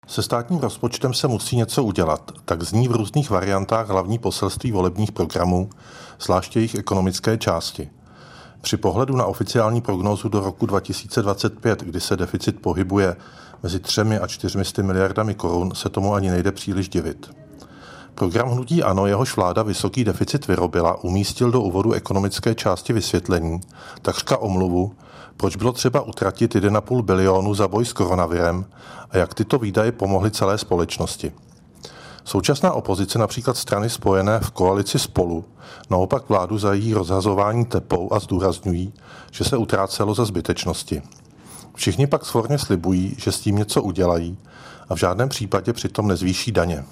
Se státním rozpočtem se musí něco udělat, tak zní v různých variantách hlavní poselství volebních programů, zvláště jejich ekonomické části. Při pohledu na oficiální prognózu do roku 2025, kdy se deficit pohybuje mezi 3 a 400 miliardami korun, se tomu ani nejde příliš divit. Program hnutí ANO, jehož vláda vysoký deficit vyrobila, umístil do úvodu ekonomické části vysvětlení, takřka omluvu, proč bylo třeba utratit 1,5 bilionu za boj s koronavirem a jak tyto výdaje pomohly celé společnosti. Současná opozice, například strany spojené v koalici Spolu, naopak vládu za její rozhazování tepou a zdůrazňují, že se utrácelo za zbytečnosti. Všichni pak svorně slibují, že s tím něco udělají a v žádném případě přitom nezvýší daně.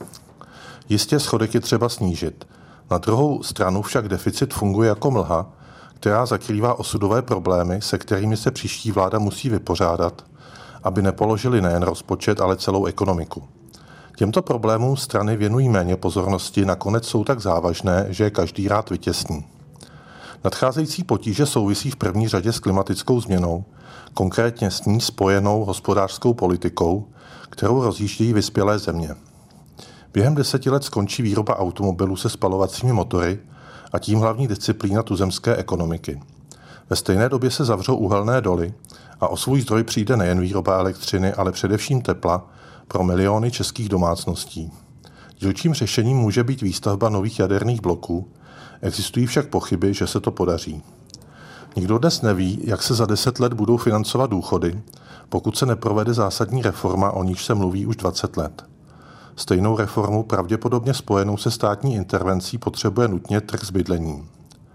Jistě schodek je třeba snížit. Na druhou stranu však deficit funguje jako mlha, která zakrývá osudové problémy, se kterými se příští vláda musí vypořádat, aby nepoložili nejen rozpočet, ale celou ekonomiku. Těmto problémům strany věnují méně pozornosti, nakonec jsou tak závažné, že je každý rád vytěsní. Nadcházející potíže souvisí v první řadě s klimatickou změnou, konkrétně s ní spojenou hospodářskou politikou, kterou rozjíždějí vyspělé země. Během 10 let skončí výroba automobilů se spalovacími motory a tím hlavní disciplína tuzemské ekonomiky. Ve stejné době se zavřou uhelné doly a o svůj zdroj přijde nejen výroba elektřiny, ale především tepla pro miliony českých domácností. Dílčím řešením může být výstavba nových jaderných bloků, existují však pochyby, že se to podaří. Nikdo dnes neví, jak se za 10 let budou financovat důchody, pokud se neprovede zásadní reforma, o níž se mluví už 20 let. Stejnou reformu, pravděpodobně spojenou se státní intervencí, potřebuje nutně trh s bydlením.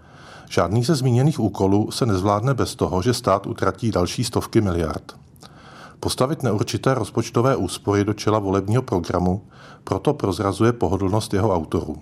Žádný ze zmíněných úkolů se nezvládne bez toho, že stát utratí další stovky miliard. Postavit neurčité rozpočtové úspory do čela volebního programu proto prozrazuje pohodlnost jeho autorů.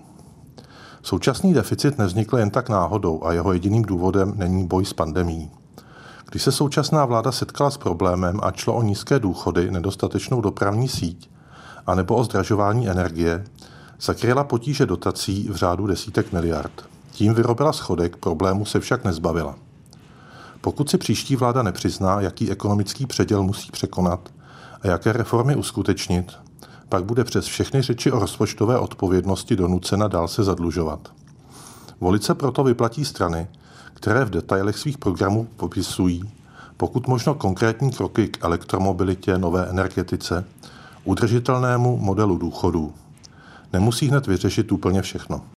Současný deficit nevznikl jen tak náhodou a jeho jediným důvodem není boj s pandemií. Když se současná vláda setkala s problémem a šlo o nízké důchody, nedostatečnou dopravní síť anebo o zdražování energie, zakryla potíže dotací v řádu desítek miliard. Tím vyrobila schodek, problému se však nezbavila. Pokud si příští vláda nepřizná, jaký ekonomický předěl musí překonat a jaké reformy uskutečnit, pak bude přes všechny řeči o rozpočtové odpovědnosti donucena dál se zadlužovat. Volit se proto vyplatí strany, které v detailech svých programů popisují, pokud možno konkrétní kroky k elektromobilitě, nové energetice, udržitelnému modelu důchodů. Nemusí hned vyřešit úplně všechno.